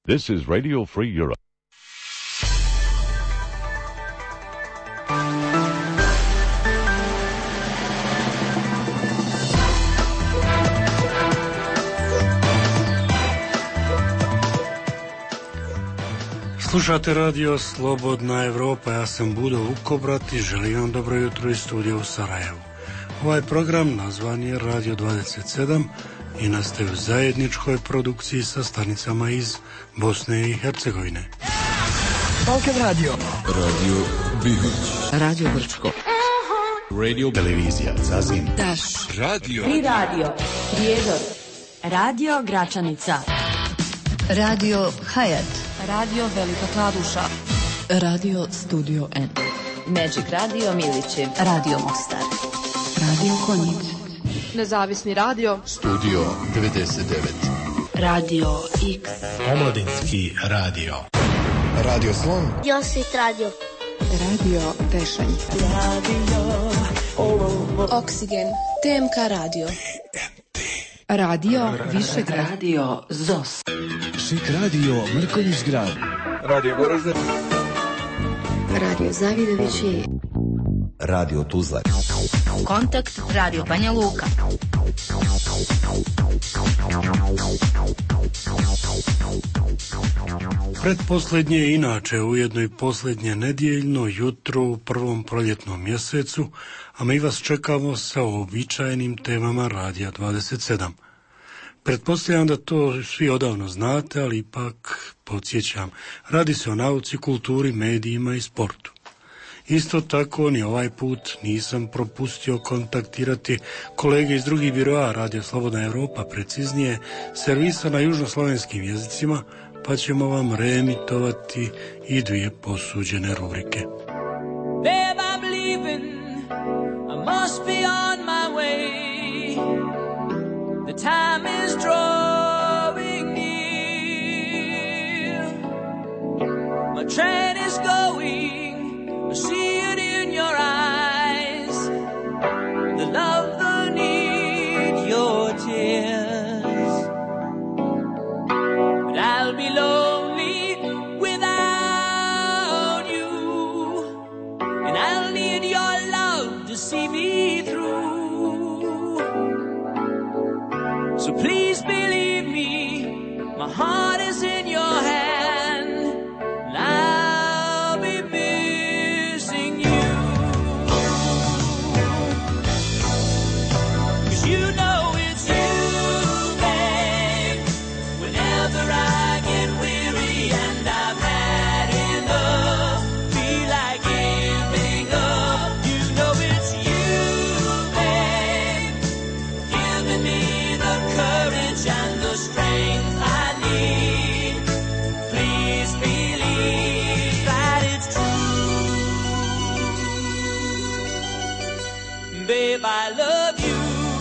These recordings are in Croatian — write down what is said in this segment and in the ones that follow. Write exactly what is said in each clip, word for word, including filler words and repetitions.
This is Radio Free Europe. Slušate radio Slobodna Evropa, ja sam Budo Vukobrat i želim vam dobro jutro iz studija u Sarajevu. Ovaj program nazvan je Radio dvadeset sedam i nastaje u zajedničkoj produkciji sa stanicama iz Bosne i Hercegovine. Balkan Radio, Radio Bihać, Radio Brčko, Radio Televizija Zazim, Daš, Radio Tri Radio, Prijedor, Radio Gračanica, Radio Hayat, Radio Velika Kladuša, Radio Studio N, Magic Radio Milići, Radio Mostar, Radio Konjic, Nezavisni radio, Studio devedeset devet, Radio X, Omladinski radio, Radio Slon, Josit Radio, Radio Tešanj, Radio Oksigen, T M K Radio, Radio Višegrad, Radio Zos, Šik radio Mrkonjić Grad, Radio Goražde, Radio Zavidovići, Radio Tuzla, Kontakt Radio Banja Luka, Pretposljednje, inače ujedno i posljednje nedjeljno jutro u prvom proljetnom mjesecu, a mi vas čekamo sa uobičajenim temama Radija dvadeset sedam. Pretpostavljam da to svi odavno znate, ali ipak podsjećam, radi se o nauci, kulturi, medijima i sportu. Isto tako ni ovaj put nisam propustio kontaktirati kolege iz drugih biroa Radio Slobodna Evropa, preciznije servisa na južnoslovenskim jezicima, pa ćemo vam reemitovati i dvije posuđene rubrike. Babe, I'm leaving, I must be on my way. The time is drawing near. My train is going, I see it in your eyes. The love, the need, your tears. But I'll be lonely without you, and I'll need your love to see me through. So please believe me, my heart is in your hand, and I'll be missing you. 'Cause you know it's you, babe. Whenever I get weary and I've had enough, feel like giving up, you know it's you, babe. Giving me the courage and the strength I need. Please believe that it's true. Babe, I love you.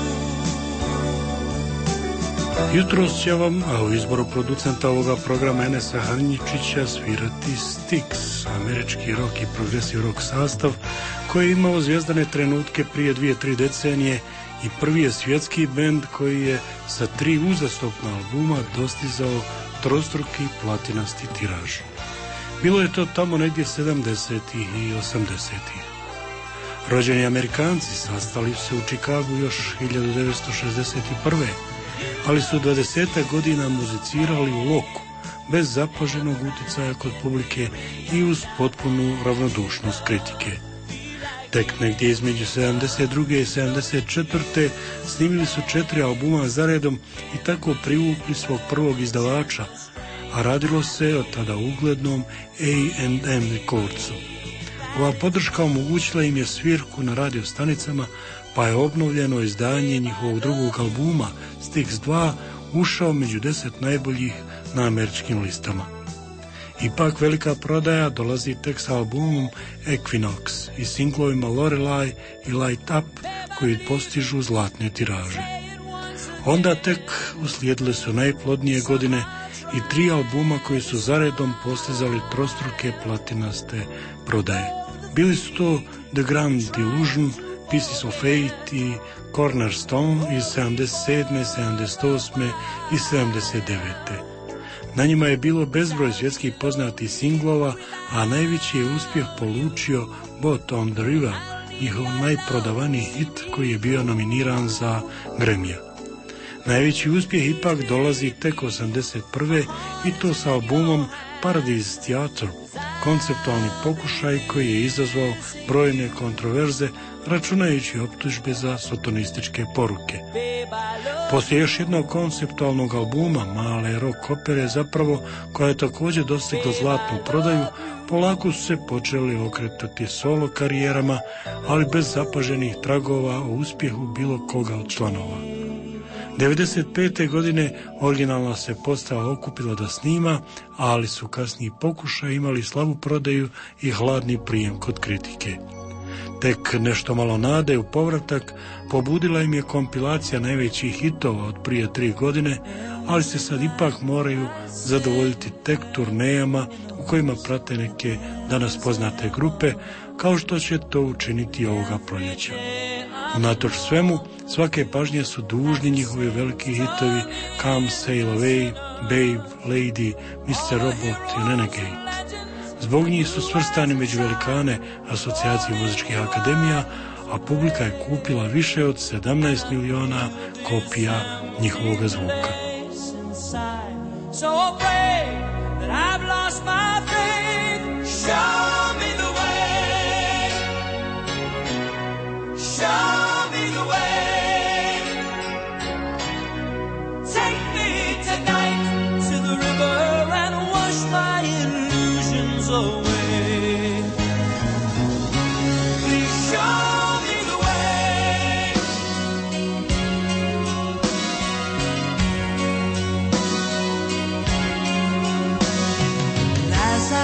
Jutros će vam, a u izboru producenta ovoga programa Enesa Hanjičića, svirati Styx, američki rock i progresiv rock sastav koji je imao zvijezdane trenutke prije dvije, tri decenije i prvi je svjetski bend koji je sa tri uzastopna albuma dostizao trostruki platinasti tiraž. Bilo je to tamo negdje sedamdesetih i osamdesetih. Rođeni Amerikanci sastali su se u Čikagu još hiljadu devetsto šezdeset prve ali su dvadesetak godina muzicirali u loku, bez zapaženog utjecaja kod publike i uz potpunu ravnodušnost kritike. Tek negdje između sedamdeset druge i sedamdeset četvrte snimili su četiri albuma zaredom i tako privukli svog prvog izdavača, a radilo se o tada uglednom A and M Recordsu. Ova podrška omogućila im je svirku na radio stanicama, pa je obnovljeno izdanje njihovog drugog albuma Styx dva ušao među deset najboljih na američkim listama. Ipak velika prodaja dolazi tek s albumom Equinox i singlovima Lorelei i Light Up koji postižu zlatne tiraže. Onda tek uslijedile su najplodnije godine i tri albuma koji su zaredom postizali trostruke platinaste prodaje. Bili su to The Grand Illusion, Pieces of Fate i Cornerstone iz sedamdeset sedme, sedamdeset osme i sedamdeset devete Na njima je bilo bezbroj svjetskih poznatih singlova, a najveći je uspjeh polučio Boat on the River, njihov najprodavaniji hit koji je bio nominiran za Grammy-a. Najveći uspjeh ipak dolazi tek osamdeset prve i to sa albumom Paradise Theatre, konceptualni pokušaj koji je izazvao brojne kontroverze, računajući optužbe za sotonističke poruke. Poslije još jednog konceptualnog albuma, male rock opere zapravo, koja je također dostigla zlatnu prodaju, polako su se počeli okretati solo karijerama, ali bez zapaženih tragova o uspjehu bilo koga od članova. devedeset pete godine originalna se postava okupila da snima, ali su kasniji pokušaj imali slabu prodaju i hladni prijem kod kritike. Tek nešto malo nade u povratak pobudila im je kompilacija najvećih hitova od prije tri godine, ali se sad ipak moraju zadovoljiti tek turnejama u kojima prate neke danas poznate grupe, kao što će to učiniti ovoga proljeća. Unatoč svemu, svake pažnje su dužni njihovi veliki hitovi Come Sail Away, Babe, Lady, mister Robot i Renegade. Zbog njih su svrstani među velikane asocijacije muzičkih akademija, a publika je kupila više od sedamnaest miliona kopija njihovog zvuka. As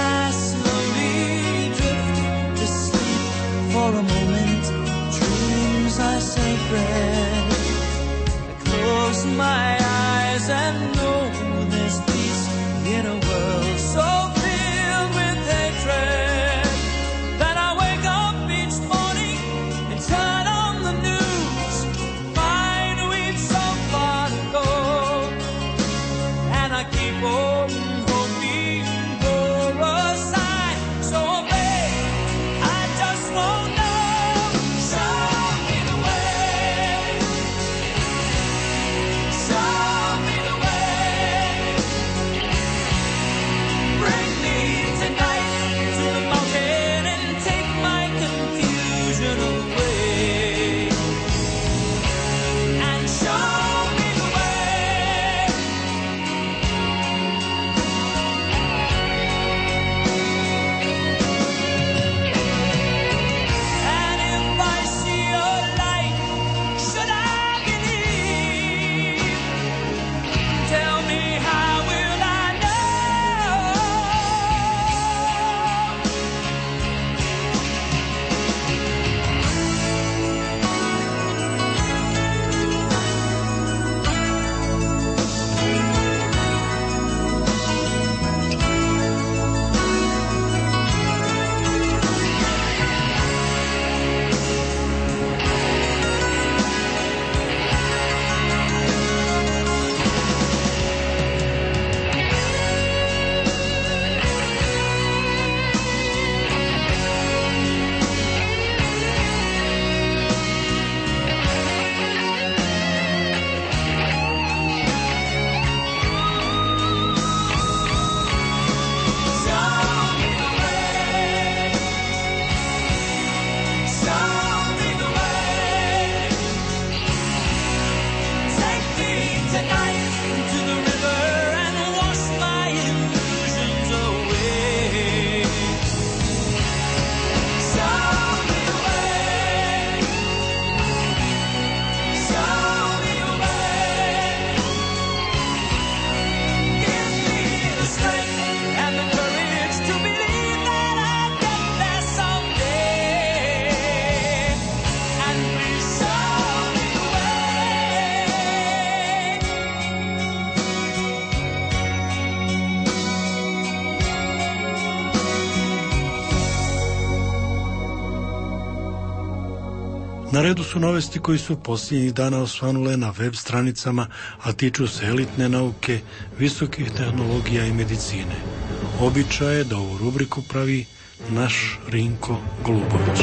Na redu su novesti koji su posljednjih dana osvanule na web stranicama, a tiču se elitne nauke, visokih tehnologija i medicine. Običaj je da ovu rubriku pravi naš Rinko Golubović.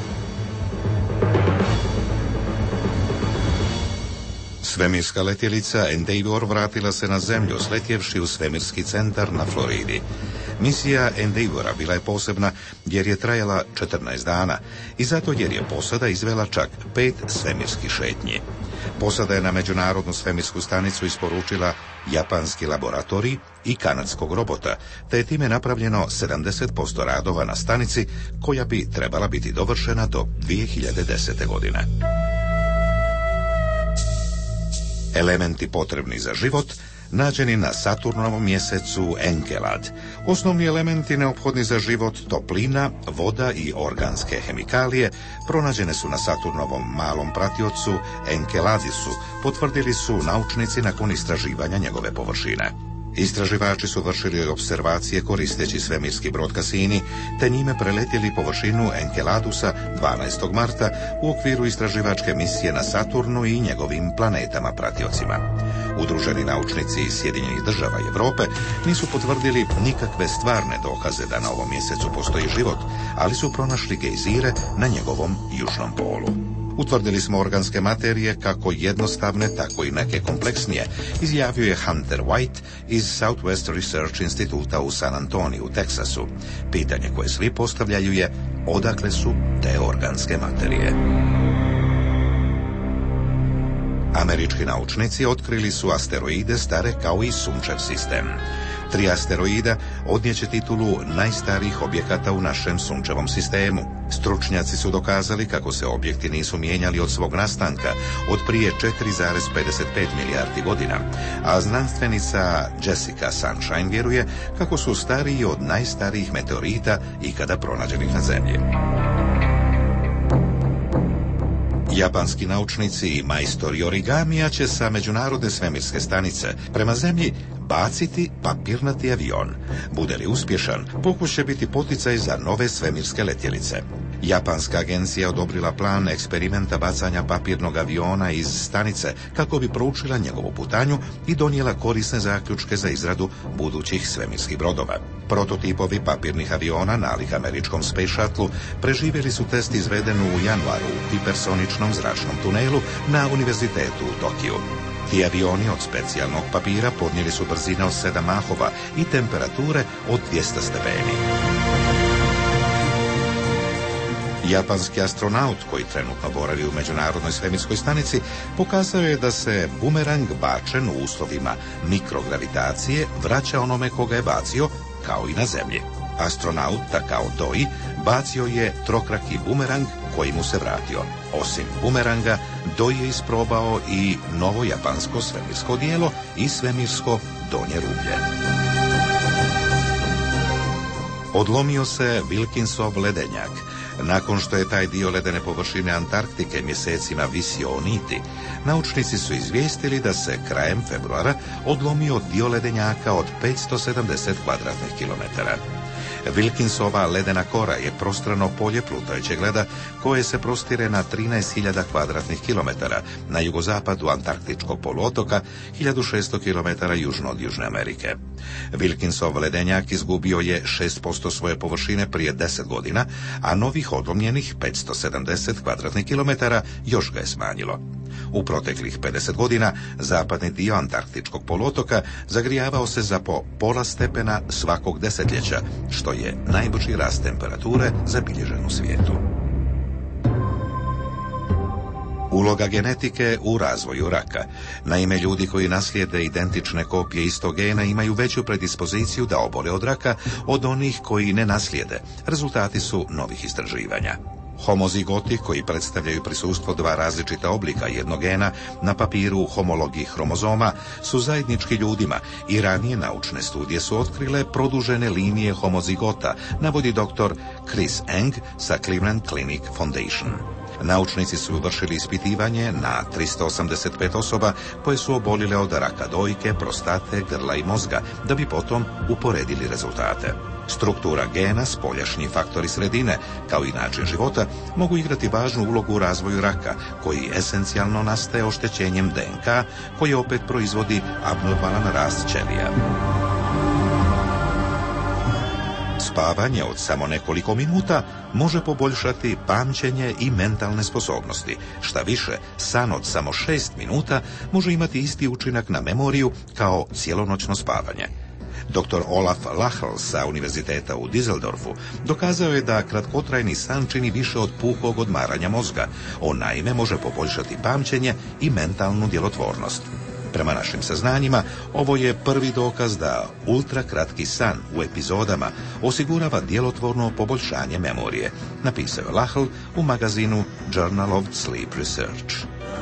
Svemirska letjelica Endeavour vratila se na zemlju sletjevši u svemirski centar na Floridi. Misija Endeavoura bila je posebna jer je trajala četrnaest dana i zato jer je posada izvela čak pet svemirskih šetnji. Posada je na međunarodnu svemirsku stanicu isporučila japanski laboratorij i kanadskog robota, te je time napravljeno sedamdeset posto radova na stanici koja bi trebala biti dovršena do dvije hiljade desete. godine. Elementi potrebni za život nađeni na Saturnovom mjesecu Enkelad. Osnovni elementi neophodni za život, toplina, voda i organske hemikalije, pronađene su na Saturnovom malom pratiocu Enkeladisu, potvrdili su naučnici nakon istraživanja njegove površine. Istraživači su vršili observacije koristeći svemirski brod Cassini, te njime preletjeli površinu Enkeladusa dvanaestog marta u okviru istraživačke misije na Saturnu i njegovim planetama pratiocima. Udruženi naučnici iz Sjedinjenih država i Europe nisu potvrdili nikakve stvarne dokaze da na ovom mjesecu postoji život, ali su pronašli gejzire na njegovom južnom polu. Utvrdili smo organske materije, kako jednostavne, tako i neke kompleksnije, izjavio je Hunter White iz Southwest Research Instituta u San Antoniju, u Teksasu. Pitanje koje svi postavljaju je odakle su te organske materije. Američki naučnici otkrili su asteroide stare kao i sunčev sistem. Tri asteroida odnijeće titulu najstarijih objekata u našem sunčevom sistemu. Stručnjaci su dokazali kako se objekti nisu mijenjali od svog nastanka od prije četiri zarez pedeset pet milijardi godina, a znanstvenica Jessica Sunshine vjeruje kako su stariji od najstarijih meteorita ikada pronađenih na Zemlji. Japanski naučnici i majstori origamija će sa međunarodne svemirske stanice prema Zemlji baciti papirnati avion. Bude li uspješan, pokus će biti poticaj za nove svemirske letjelice. Japanska agencija odobrila plan eksperimenta bacanja papirnog aviona iz stanice kako bi proučila njegovu putanju i donijela korisne zaključke za izradu budućih svemirskih brodova. Prototipovi papirnih aviona nalik američkom Space Shuttle preživjeli su test izveden u januaru u hipersoničnom zračnom tunelu na Univerzitetu u Tokiju. Ti avioni od specijalnog papira podnijeli su brzine od sedam mahova i temperature od dvjesto stepeni. Japanski astronaut koji trenutno boravi u međunarodnoj svemirskoj stanici pokazao je da se bumerang bačen u uslovima mikrogravitacije vraća onome koga je bacio, kao i na Zemlji. Astronaut Takao Doi bacio je trokraki bumerang koji mu se vratio. Osim bumeranga, Doi je isprobao i novo japansko svemirsko dijelo i svemirsko donje rublje. Odlomio se Wilkinsov ledenjak. Nakon što je taj dio ledene površine Antarktike mjesecima visio o niti, naučnici su izvijestili da se krajem februara odlomio dio ledenjaka od petsto sedamdeset kvadratnih kilometara. Wilkinsova ledena kora je prostrano polje plutajućeg leda koje se prostire na trinaest hiljada kvadratnih kilometara na jugozapadu Antarktičkog poluotoka, hiljadu šesto kilometara južno od Južne Amerike. Wilkinsov ledenjak izgubio je šest posto svoje površine prije deset godina, a novih odlomljenih petsto sedamdeset kvadratnih kilometara još ga je smanjilo. U proteklih pedeset godina zapadni dio Antarktičkog poluotoka zagrijavao se za po pola stepena svakog desetljeća, što je najbrži rast temperature zabilježen u svijetu. Uloga genetike u razvoju raka. Naime, ljudi koji naslijede identične kopije istog gena imaju veću predispoziciju da obole od raka od onih koji ne naslijede. Rezultati su novih istraživanja. Homozigoti, koji predstavljaju prisustvo dva različita oblika jednog gena na papiru homologih hromozoma, su zajednički ljudima i ranije naučne studije su otkrile produžene linije homozigota, navodi doktor Chris Eng sa Cleveland Clinic Foundation. Naučnici su vršili ispitivanje na tristo osamdeset pet osoba koje su obolile od raka dojke, prostate, grla i mozga, da bi potom uporedili rezultate. Struktura gena, spoljašnji faktori sredine, kao i način života, mogu igrati važnu ulogu u razvoju raka, koji esencijalno nastaje oštećenjem D N K, koji opet proizvodi abnormalan rast ćelija. Spavanje od samo nekoliko minuta može poboljšati pamćenje i mentalne sposobnosti. Šta više, san od samo šest minuta može imati isti učinak na memoriju kao cijelonoćno spavanje. doktor Olaf Lachl sa univerziteta u Düsseldorfu dokazao je da kratkotrajni san čini više od puhog odmaranja mozga. On naime može poboljšati pamćenje i mentalnu djelotvornost. Prema našim saznanjima, ovo je prvi dokaz da ultrakratki san u epizodama osigurava djelotvorno poboljšanje memorije, napisao je Lachl u magazinu Journal of Sleep Research.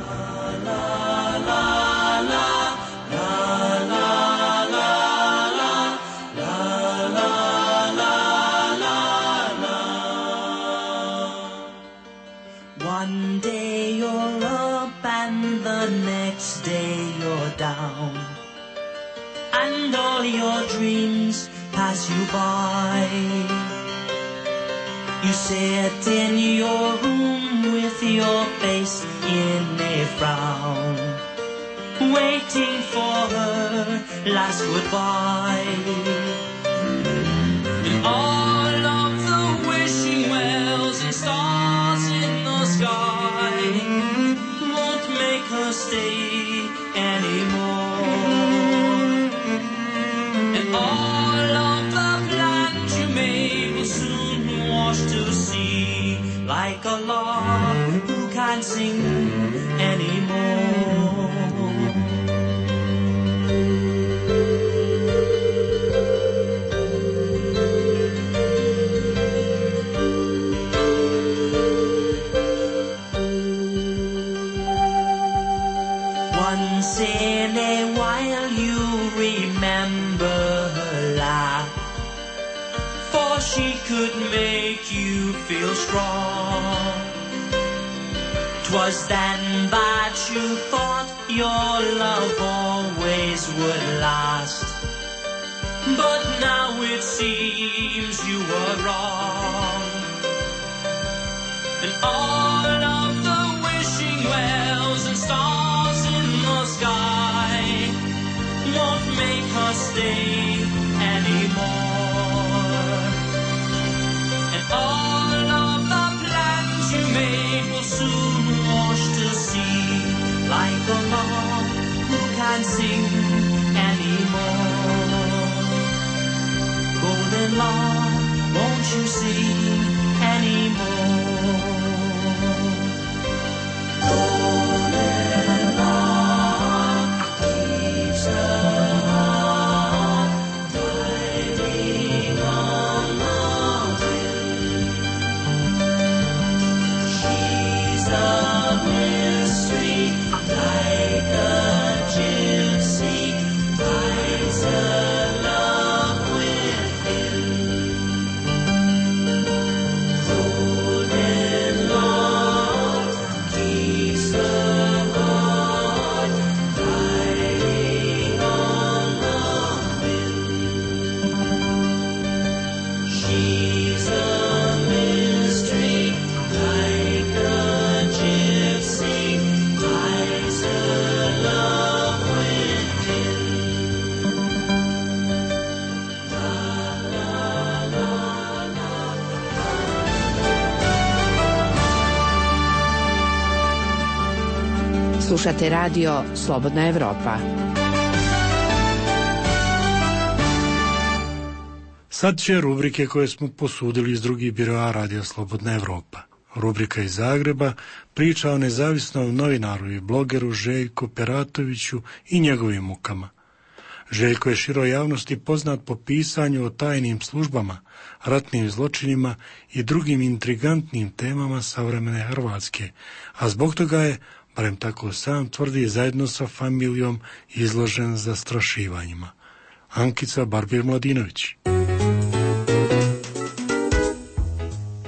One day you're up and the next day you're down, and all your dreams pass you by. You sit in your room with your face in a frown, waiting for her last goodbye. And all of the wishing wells and stars in the sky won't make her stay anymore. And all of the plans you made will soon wash to sea, like a lark who can't sing anymore. Once in a while you remember her laugh, for she could make you feel strong. 'Twas then that you thought your love always would last, but now it seems you were wrong. And all of the wishing wells and stars in the sky won't make her stay anymore. And all of the plans you made will soon wash to sea, like a lark who can't sing anymore. Golden lark, won't you sing anymore? Golden lark keeps her heart gliding on the wind. She's a mystery, like a gypsy, hides her love within. Golden lark keeps her heart gliding on the wind. She's a mystery, like a gypsy, hides her love within. La la la la. Slušate radio Slobodna Evropa. Sad će rubrike koje smo posudili iz drugih biroa Radio Slobodna Evropa. Rubrika iz Zagreba priča o nezavisnom novinaru i blogeru Željku Peratoviću i njegovim mukama. Željko je široj javnosti poznat po pisanju o tajnim službama, ratnim zločinima i drugim intrigantnim temama savremene Hrvatske, a zbog toga je, barem tako sam tvrdi, zajedno sa familijom izložen zastrašivanjima. Ankica Barbir Mladinović.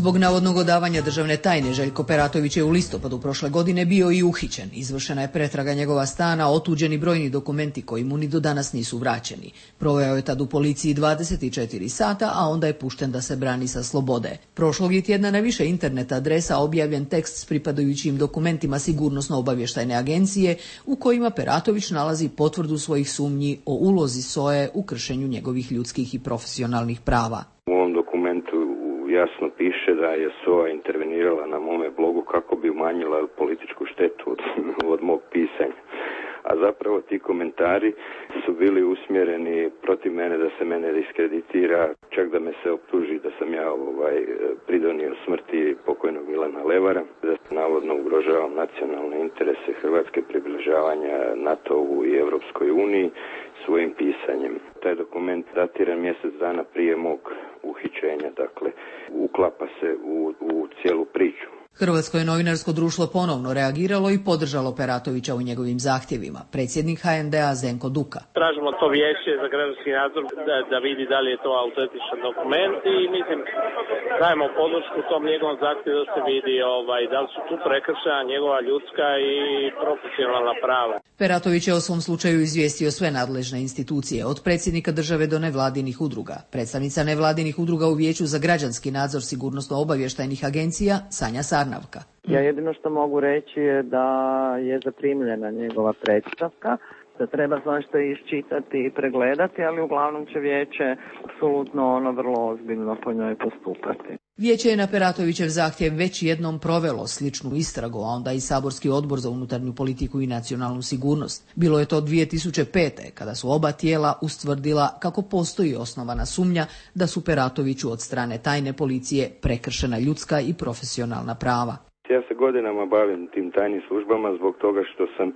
Zbog navodnog odavanja državne tajne Željko Peratović je u listopadu prošle godine bio i uhićen. Izvršena je pretraga njegova stana, otuđeni brojni dokumenti koji mu ni do danas nisu vraćeni. Proveo je tad u policiji dvadeset četiri sata, a onda je pušten da se brani sa slobode. Prošlog je tjedna na više internet adresa objavljen tekst s pripadajućim dokumentima Sigurnosno-obavještajne agencije u kojima Peratović nalazi potvrdu svojih sumnji o ulozi S O E u kršenju njegovih ljudskih i profesionalnih prava. U ovom dokumentu jasno piše da je S O A intervenirala na mome blogu kako bi umanjila političku štetu od, od mog pisanja. A zapravo ti komentari su bili usmjereni protiv mene da se mene diskreditira, čak da me se optuži da sam ja ovaj, pridonio smrti pokojnog Milana Levara, da navodno ugrožavam nacionalne interese Hrvatske, približavanja NATO-u i Europskoj uniji svojim pisanjem. Taj dokument datiran mjesec dana prije mog uhićenja, dakle uklapa se u, u cijelu priču. Hrvatsko je novinarsko društvo ponovno reagiralo i podržalo Peratovića u njegovim zahtjevima. Predsjednik H N D-a Zdenko Duka. Tražimo to vijeće za građanski nadzor da, da vidi da li je to autentičan dokument i mislim dajemo podršku tom njegovom zahtjevu da se vidi ovaj, da li su tu prekršena njegova ljudska i profesionalna prava. Peratović je o svom slučaju izvijestio sve nadležne institucije, od predsjednika države do nevladinih udruga. Predstavnica nevladinih udruga u Vijeću za građanski nadzor sigurnosno-obavještajnih agencija Sanja Sarnavka. Ja jedino što mogu reći je da je zaprimljena njegova predstavka, da treba svašta iščitati i pregledati, ali uglavnom će vijeće apsolutno ono vrlo ozbiljno po njoj postupati. Vijeće je na Peratovićev zahtjev već jednom provelo sličnu istragu, a onda i Saborski odbor za unutarnju politiku i nacionalnu sigurnost. Bilo je to dvije tisuće pete. kada su oba tijela ustvrdila kako postoji osnovana sumnja da su Peratoviću od strane tajne policije prekršena ljudska i profesionalna prava. Ja se godinama bavim tim tajnim službama zbog toga što sam e,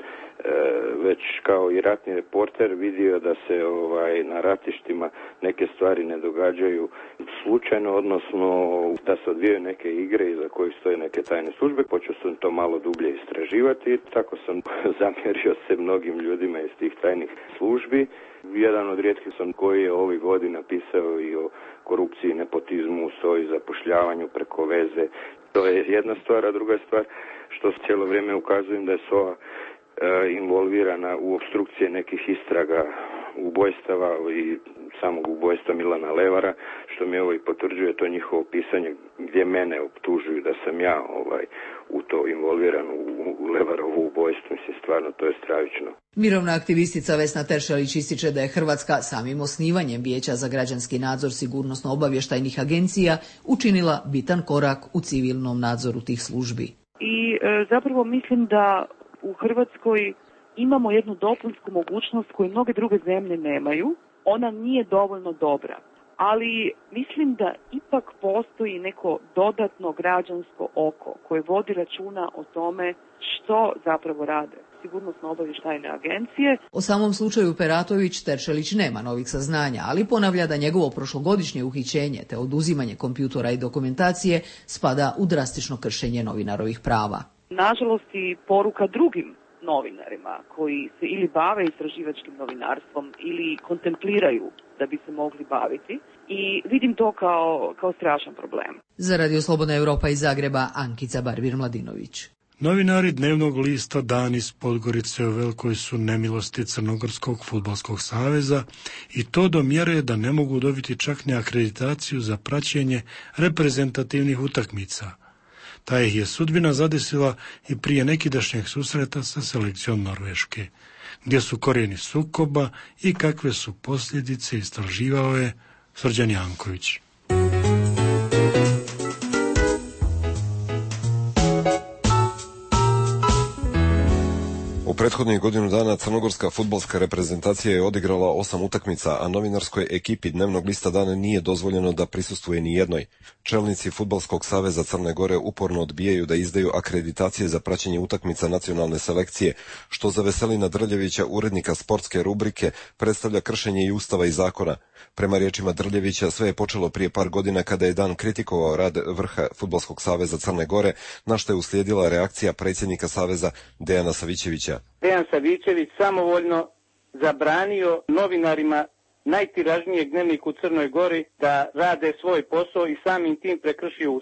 već kao i ratni reporter vidio da se ovaj na ratištima neke stvari ne događaju slučajno, odnosno da se odvijaju neke igre iza kojih stoje neke tajne službe. Počeo sam to malo dublje istraživati i tako sam zamjerio se mnogim ljudima iz tih tajnih službi. Jedan od rijetkih sam koji je ovih godina pisao i o korupciji, nepotizmu, S O I, zapošljavanju preko veze. To je jedna stvar, a druga stvar što cijelo vrijeme ukazujem da je S O A e, involvirana u opstrukcije nekih istraga ubojstava i samog ubojstva Milana Levara, što mi ovo i potvrđuje to njihovo pisanje gdje mene optužuju da sam ja ovaj u to involviran u, u Levarovo ubojstvo. Mislim, stvarno to je stravično. Mirovna aktivistica Vesna Teršelić ističe da je Hrvatska samim osnivanjem Vijeća za građanski nadzor sigurnosno-obavještajnih agencija učinila bitan korak u civilnom nadzoru tih službi. I e, zapravo mislim da u Hrvatskoj imamo jednu dopunsku mogućnost koju mnoge druge zemlje nemaju. Ona nije dovoljno dobra, ali mislim da ipak postoji neko dodatno građansko oko koje vodi računa o tome što zapravo rade sigurnosno-obavještajne agencije. O samom slučaju Peratović Teršelić nema novih saznanja, ali ponavlja da njegovo prošlogodišnje uhićenje te oduzimanje kompjutora i dokumentacije spada u drastično kršenje novinarovih prava. Nažalost i poruka drugim novinarima koji se ili bave istraživačkim novinarstvom ili kontempliraju da bi se mogli baviti i vidim to kao, kao strašan problem. Za Radio Slobodna Europa iz Zagreba, Ankica Barbir-Mladinović. Novinari dnevnog lista Dan iz Podgorice u velikoj su nemilosti Crnogorskog fudbalskog saveza i to do mjere da ne mogu dobiti čak ni akreditaciju za praćenje reprezentativnih utakmica. Ta ih je sudbina zadesila i prije nekidašnjeg susreta sa selekcijom Norveške. Gdje su korijeni sukoba i kakve su posljedice istraživao je Srđan Janković. U prethodnih godinu dana crnogorska fudbalska reprezentacija je odigrala osam utakmica, a novinarskoj ekipi dnevnog lista dana nije dozvoljeno da prisustvuje ni jednoj. Čelnici Fudbalskog saveza Crne Gore uporno odbijaju da izdaju akreditacije za praćenje utakmica nacionalne selekcije, što za Veselina Drljevića, urednika sportske rubrike, predstavlja kršenje i ustava i zakona. Prema riječima Drljevića, sve je počelo prije par godina kada je Dan kritikovao rad vrha Fudbalskog saveza Crne Gore, na što je uslijedila reakcija predsjednika saveza Dejana Savićevića. Dejan Savićević samovoljno zabranio novinarima najtiražnijeg dnevnika u Crnoj Gori da rade svoj posao i samim tim prekršio ustav.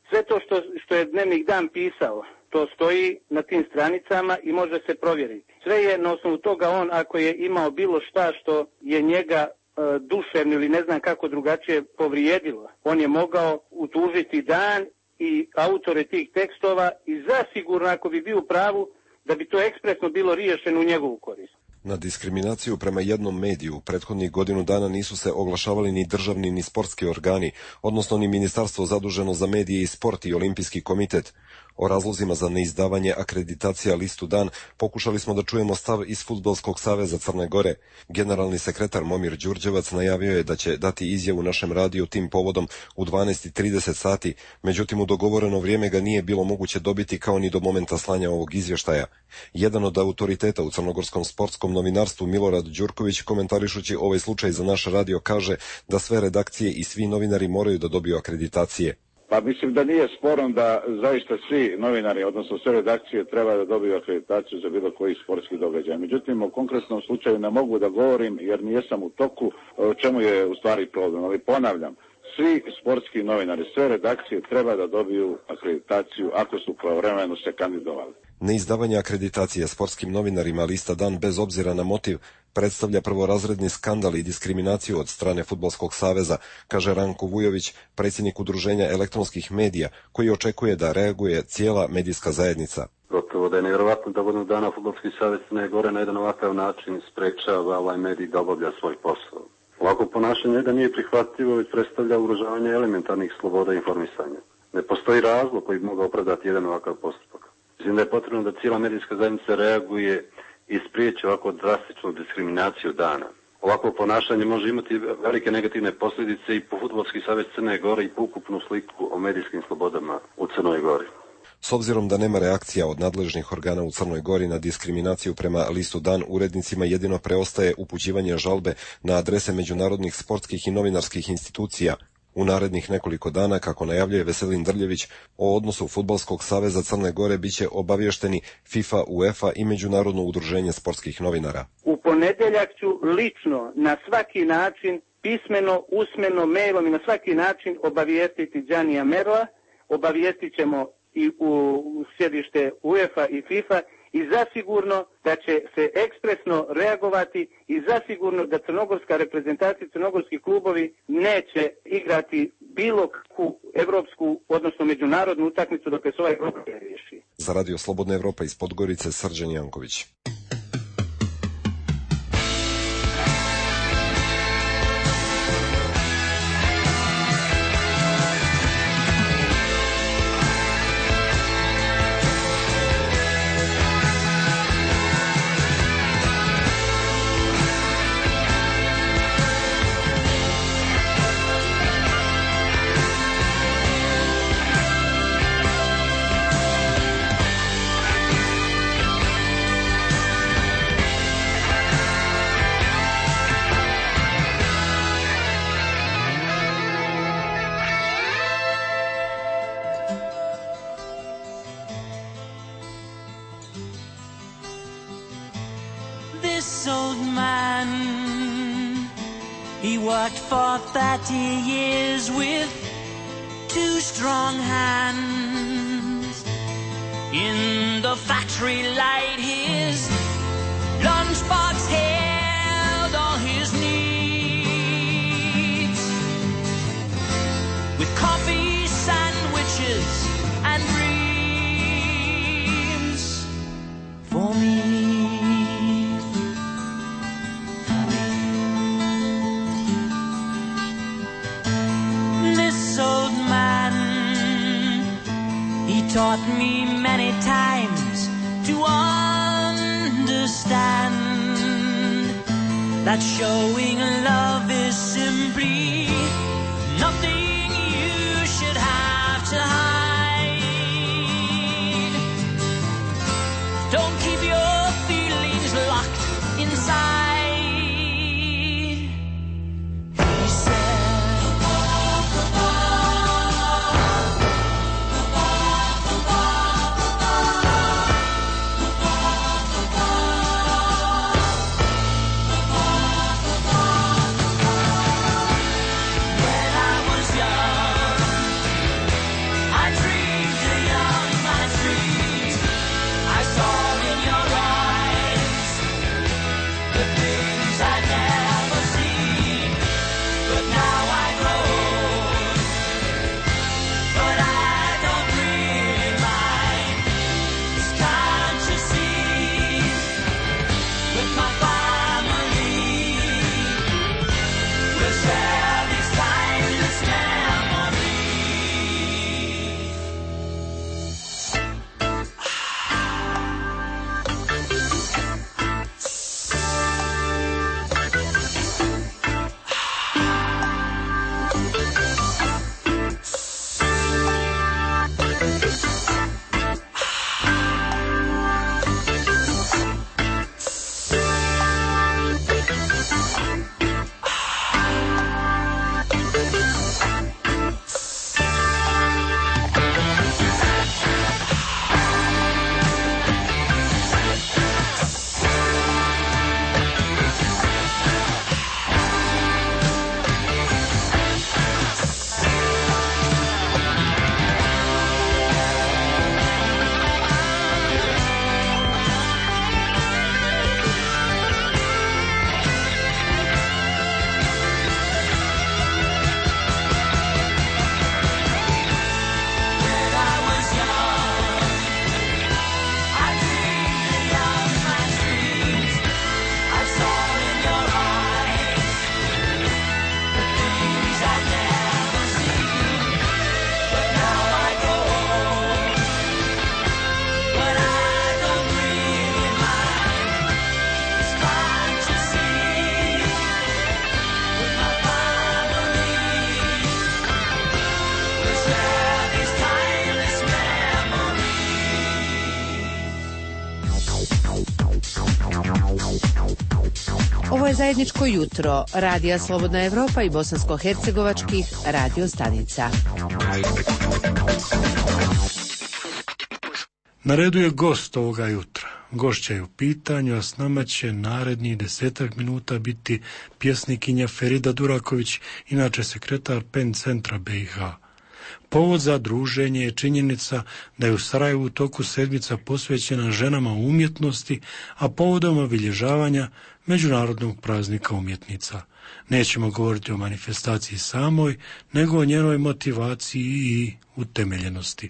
Sve to što, što je Dnevnik Dan pisao, to stoji na tim stranicama i može se provjeriti. Sve je na osnovu toga on, ako je imao bilo šta što je njega e, duševno ili ne znam kako drugačije povrijedilo, on je mogao utužiti Dan i autore tih tekstova i zasigurno ako bi bio u pravu da bi to ekspresno bilo riješeno u njegovu korist. Na diskriminaciju prema jednom mediju prethodnih godinu dana nisu se oglašavali ni državni ni sportski organi, odnosno ni ministarstvo zaduženo za medije i sport i olimpijski komitet. O razlozima za neizdavanje akreditacija listu Dan pokušali smo da čujemo stav iz Fudbalskog saveza Crne Gore. Generalni sekretar Momir Đurđevac najavio je da će dati izjavu našem radiju tim povodom u dvanaest i trideset sati, međutim u dogovoreno vrijeme ga nije bilo moguće dobiti kao ni do momenta slanja ovog izvještaja. Jedan od autoriteta u crnogorskom sportskom novinarstvu, Milorad Đurković, komentarišući ovaj slučaj za naš radio, kaže da sve redakcije i svi novinari moraju da dobiju akreditacije. Pa mislim da nije sporan da zaista svi novinari, odnosno sve redakcije, treba da dobiju akreditaciju za bilo koji sportski događaj. Međutim, o konkretnom slučaju ne mogu da govorim jer nijesam u toku, o čemu je u stvari problem. Ali ponavljam, svi sportski novinari, sve redakcije treba da dobiju akreditaciju ako su pravovremeno se kandidovali. Neizdavanje akreditacije sportskim novinarima lista Dan bez obzira na motiv predstavlja prvorazredni skandal i diskriminaciju od strane Fudbalskog saveza, kaže Ranko Vujović, predsjednik udruženja elektronskih medija, koji očekuje da reaguje cijela medijska zajednica. Gotovo da je nevjerovatno da godinu dana Fudbalski savez Crne Gore na jedan ovakav način sprečava ovaj medij da obavlja svoj posao. Ovako ponašanje da nije prihvatljivo, već predstavlja ugrožavanje elementarnih sloboda informisanja. Ne postoji razlog koji bi mogao opravdati jedan ovakav postupak. Mislim da je potrebno da cijela medijska zajednica reaguje i spriječi ovako drastičnu diskriminaciju Dana. Ovako ponašanje može imati velike negativne posljedice i po Fudbalski savez Crne Gore i po ukupnu sliku o medijskim slobodama u Crnoj Gori. S obzirom da nema reakcija od nadležnih organa u Crnoj Gori na diskriminaciju prema listu Dan, urednicima jedino preostaje upućivanje žalbe na adrese međunarodnih sportskih i novinarskih institucija. U narednih nekoliko dana, kako najavljuje Veselin Drljević, o odnosu Fudbalskog saveza Crne Gore biće obavješteni FIFA, UEFA i Međunarodno udruženje sportskih novinara. U ponedeljak ću lično na svaki način, pismeno, usmeno, mailom i na svaki način obavijestiti Giannia Merla, obavijestit ćemo i u sjedište UEFA i FIFA i zasigurno da će se ekspresno reagovati i zasigurno da crnogorska reprezentacija, crnogorski klubovi neće igrati bilo kakvu evropsku, odnosno međunarodnu utakmicu dok se ovaj problem ne riješi. Za Radio Slobodna Evropa iz Podgorice, Srđan Janković. He worked for thirty years with two strong hands. In the factory light, his lunchbox held all his needs. With coffee, sandwiches, and dreams for me. Taught me many times to understand that showing love is simply nothing you should have to hide. Don't keep your feelings locked inside. je zajedničko jutro Radija Slobodna Evropa i bosansko-hercegovačkih radio stanica. Na redu je gost ovoga jutra. Gošća je u pitanju, a s nama će narednih desetak minuta biti pjesnikinja Ferida Duraković, inače sekretar PEN centra B i H. Povod za druženje je činjenica da je u Sarajevu u toku sedmica posvećena ženama umjetnosti, a povodom obilježavanja Međunarodnog praznika umjetnica. Nećemo govoriti o manifestaciji samoj, nego o njenoj motivaciji i utemeljenosti.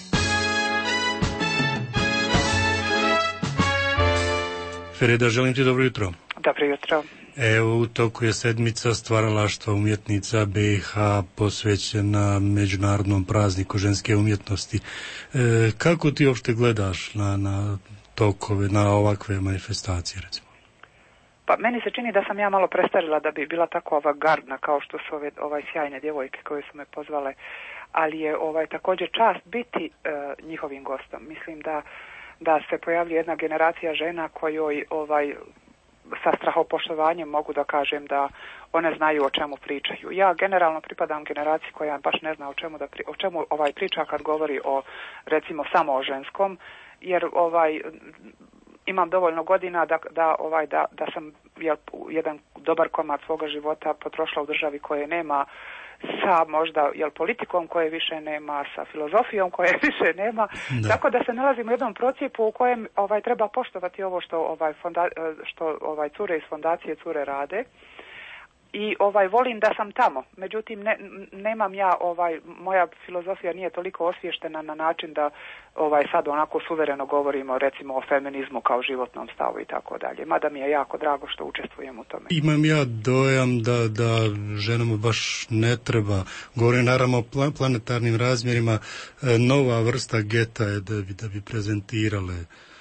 Ferida, želim ti dobro jutro. Dobro jutro. Evo, u toku je sedmica stvaralaštva umjetnica B i H posvećena Međunarodnom prazniku ženske umjetnosti. E, kako ti uopšte gledaš na, na tokove, na ovakve manifestacije, recimo? Pa meni se čini da sam ja malo prestarila da bi bila tako avangardna kao što su ove ovaj sjajne djevojke koje su me pozvale, ali je ovaj također čast biti e, njihovim gostom. Mislim da da se pojavlja jedna generacija žena kojoj ovaj sa strahopoštovanjem mogu da kažem da one znaju o čemu pričaju. Ja generalno pripadam generaciji koja baš ne zna o čemu da pri, o čemu ovaj priča kad govori o recimo samo o ženskom, jer ovaj imam dovoljno godina da da ovaj da da sam jel, jedan dobar komad svoga života potrošila u državi koje nema, sa možda jel politikom koje više nema, sa filozofijom koje više nema, da. Tako da se nalazimo u jednom procijepu u kojem ovaj treba poštovati ovo što ovaj fonda, što ovaj cure iz fondacije cure rade. I ovaj volim da sam tamo. Međutim ne, nemam ja ovaj moja filozofija nije toliko osviještena na način da ovaj sad onako suvereno govorimo recimo o feminizmu kao životnom stavu i tako dalje. Mada mi je jako drago što učestvujem u tome. Imam ja dojam da da ženama baš ne treba, govorim naravno o planetarnim razmjerima, nova vrsta geta je da bi da bi prezentirale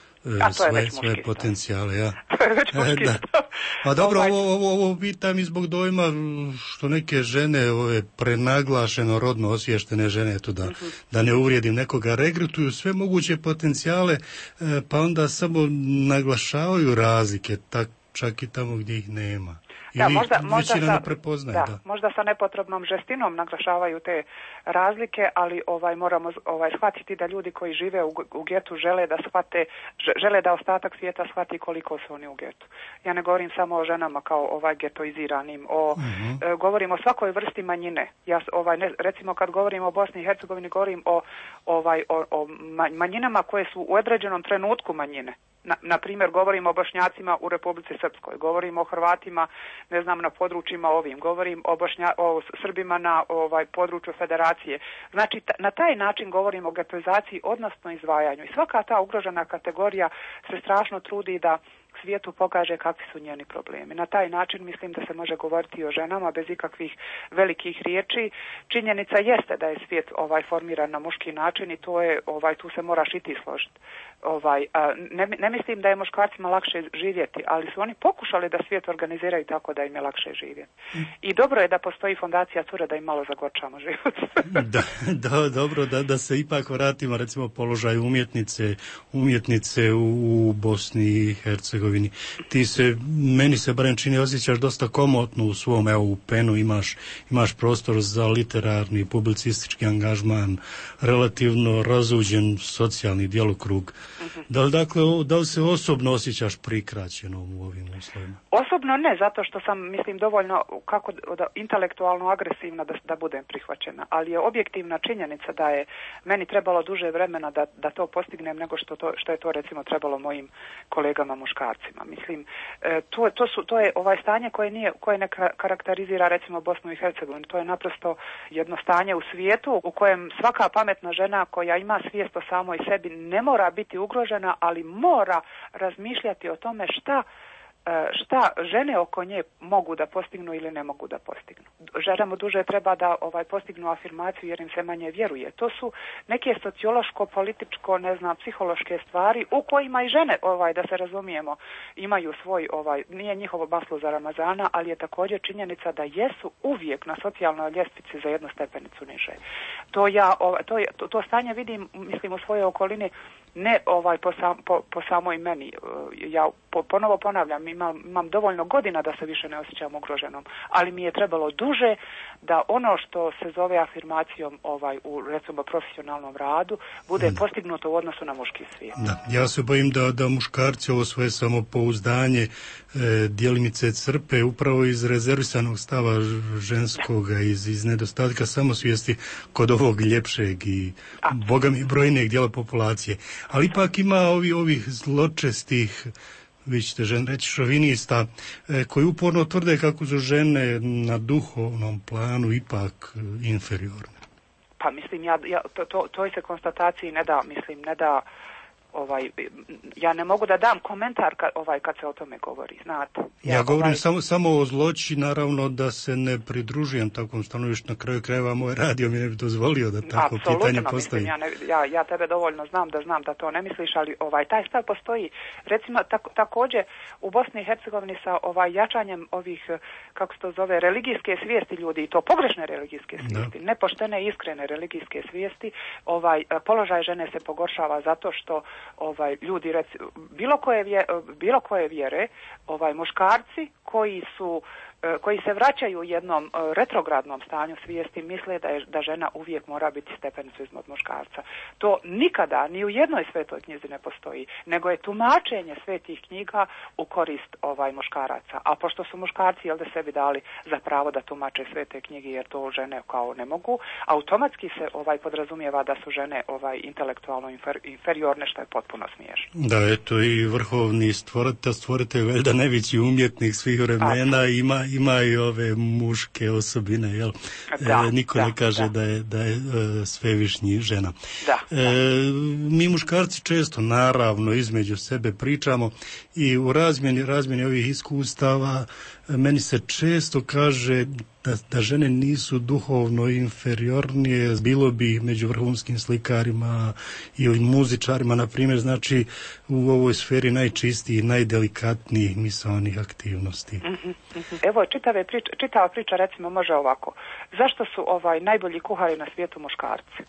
svoje, svoje potencijale, ja. To je već muškisto. Pa dobro, ovaj... ovo, ovo, ovo pitam i zbog dojma što neke žene, ove prenaglašeno rodno osviještene žene, eto da, uh-huh. da ne uvrijedim nekoga, regrutuju sve moguće potencijale, pa onda samo naglašavaju razlike, tak, čak i tamo gdje ih nema. Da, možda, možda, sa, prepoznaje, da, da. možda sa nepotrebnom žestinom naglašavaju te razlike, ali ovaj moramo ovaj shvatiti da ljudi koji žive u, u getu žele da shvate, žele da ostatak svijeta shvati koliko su oni u getu. Ja ne govorim samo o ženama kao ovaj getoiziranim, o uh-huh. e, govorim o svakoj vrsti manjine. Ja ovaj ne, recimo kad govorim o Bosni i Hercegovini govorim o ovaj o, o manjinama koje su u određenom trenutku manjine. Na, na primjer, govorim o Bošnjacima u Republici Srpskoj, govorim o Hrvatima, ne znam, na područjima ovim, govorim o, Bošnja, o Srbima na ovaj području federacije. Znači, ta, na taj način govorim o getoizaciji, odnosno izdvajanju. I svaka ta ugrožena kategorija se strašno trudi da svijetu pokaže kakvi su njeni problemi. Na taj način mislim da se može govoriti o ženama bez ikakvih velikih riječi. Činjenica jeste da je svijet ovaj formiran na muški način i to je ovaj tu se moraš i ti složiti. Ovaj ne, ne mislim da je muškarcima lakše živjeti, ali su oni pokušali da svijet organiziraju tako da im je lakše živjeti. I dobro je da postoji fondacija Cure da im malo zagorčamo život. da, da, dobro da da se ipak vratimo recimo položaju umjetnice, umjetnice u, u Bosni i Hercegovini. Ti se, meni se barem čini, osjećaš dosta komotno u svom, evo u Penu imaš, imaš prostor za literarni, publicistički angažman, relativno razuđen socijalni djelokrug. Uh-huh. Da li, dakle, da li se osobno osjećaš prikraćeno u ovim uslovima? Osobno ne, zato što sam, mislim, dovoljno kako da, intelektualno agresivna da, da budem prihvaćena, ali je objektivna činjenica da je meni trebalo duže vremena da, da to postignem nego što, to, što je to recimo trebalo mojim kolegama muškarcima. Mislim, e, to, to, su, to je ovaj stanje koje, nije, koje ne karakterizira recimo Bosnu i Hercegovinu. To je naprosto jedno stanje u svijetu u kojem svaka pametna žena koja ima svijest o samoj sebi ne mora biti ugrožena, ali mora razmišljati o tome šta šta žene oko nje mogu da postignu ili ne mogu da postignu. Ženama duže treba da ovaj postignu afirmaciju jer im se manje vjeruje. To su neke sociološko, političko, ne znam, psihološke stvari u kojima i žene, ovaj da se razumijemo, imaju svoj, ovaj nije njihovo baslo za Ramazana, ali je također činjenica da jesu uvijek na socijalnoj ljestvici za jednu stepenicu niže. To ja ovaj, to, to, to stanje vidim, mislim, u svojoj okolini ne ovaj po, sam, po, po samoj meni. Ja po, ponovo ponavljam, imam, imam dovoljno godina da se više ne osjećam ugroženom, ali mi je trebalo duže da ono što se zove afirmacijom ovaj u recimo profesionalnom radu bude hmm. postignuto u odnosu na muški svijet. Da, ja se bojim da, da muškarci ovo svoje samopouzdanje e, djelimice crpe upravo iz rezervisanog stava ženskoga, iz, iz nedostatka samosvijesti kod ovog ljepšeg i boga mi brojnijeg dijela populacije. Ali ipak ima ovi, ovih zločestih, vi ćete žen reći šovinista, e, koji uporno tvrde kako su žene na duhovnom planu ipak inferiorne. Pa mislim, ja, ja to, to, toj se konstataciji ne da, mislim, ne da, ovaj, ja ne mogu da dam komentar ka, ovaj, kad se o tome govori, znate. Ja, ja govorim ovaj... samo, samo o zloći, naravno da se ne pridružujem takvom stanovištu, na kraju krajeva moj radio mi ne bi dozvolio da tako Apsolutno, pitanje postavi. Mislim, ja, ne, ja, ja tebe dovoljno znam da znam da to ne misliš, ali ovaj, taj stav postoji. Recimo, tak, također u Bosni i Hercegovini sa ovaj, jačanjem ovih, kako se to zove, religijske svijesti ljudi, i to pogrešne religijske svijesti, da. nepoštene, iskrene religijske svijesti, ovaj, položaj žene se pogoršava zato što ovaj ljudi reci, bilo koje vjere, bilo koje vjere ovaj muškarci koji su koji se vraćaju u jednom retrogradnom stanju svijesti misle da je da žena uvijek mora biti stepenicu iznad muškarca. To nikada ni u jednoj svetoj knjizi ne postoji, nego je tumačenje svetih knjiga u korist ovaj muškaraca. A pošto su muškarci jel da sebi dali za pravo da tumače svete knjige jer to žene kao ne mogu, automatski se ovaj podrazumijeva da su žene ovaj intelektualno infer, inferiorne, što je potpuno smiješno. Da, eto i vrhovni stvoritelj, stvoritelj valjda najveći umjetnik svih vremena ima ima i ove muške osobine, jel? Da, e, niko da, ne kaže da, da je, da je e, svevišnji žena. Da, e, mi muškarci često naravno između sebe pričamo i u razmjeni, razmjeni ovih iskustava meni se često kaže da, da žene nisu duhovno inferiornije, bilo bi među vrhunskim slikarima ili muzičarima, na primjer, znači u ovoj sferi najčistijih, najdelikatnijih misaonih aktivnosti. Mm-hmm. Evo, čitave prič, čitava priča recimo može ovako. Zašto su ovaj najbolji kuhari na svijetu muškarci?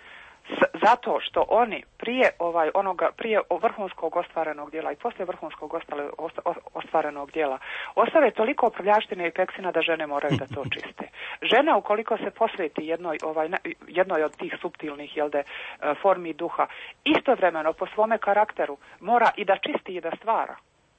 S, zato što oni prije ovaj onoga prije vrhunskog ostvarenog djela i poslije vrhunskog ostale, ostvarenog djela ostave toliko prljavštine i peksina da žene moraju da to čiste. Žena ukoliko se posveti jednoj ovaj jednoj od tih suptilnih jelde formi duha, istovremeno po svome karakteru mora i da čisti i da stvara.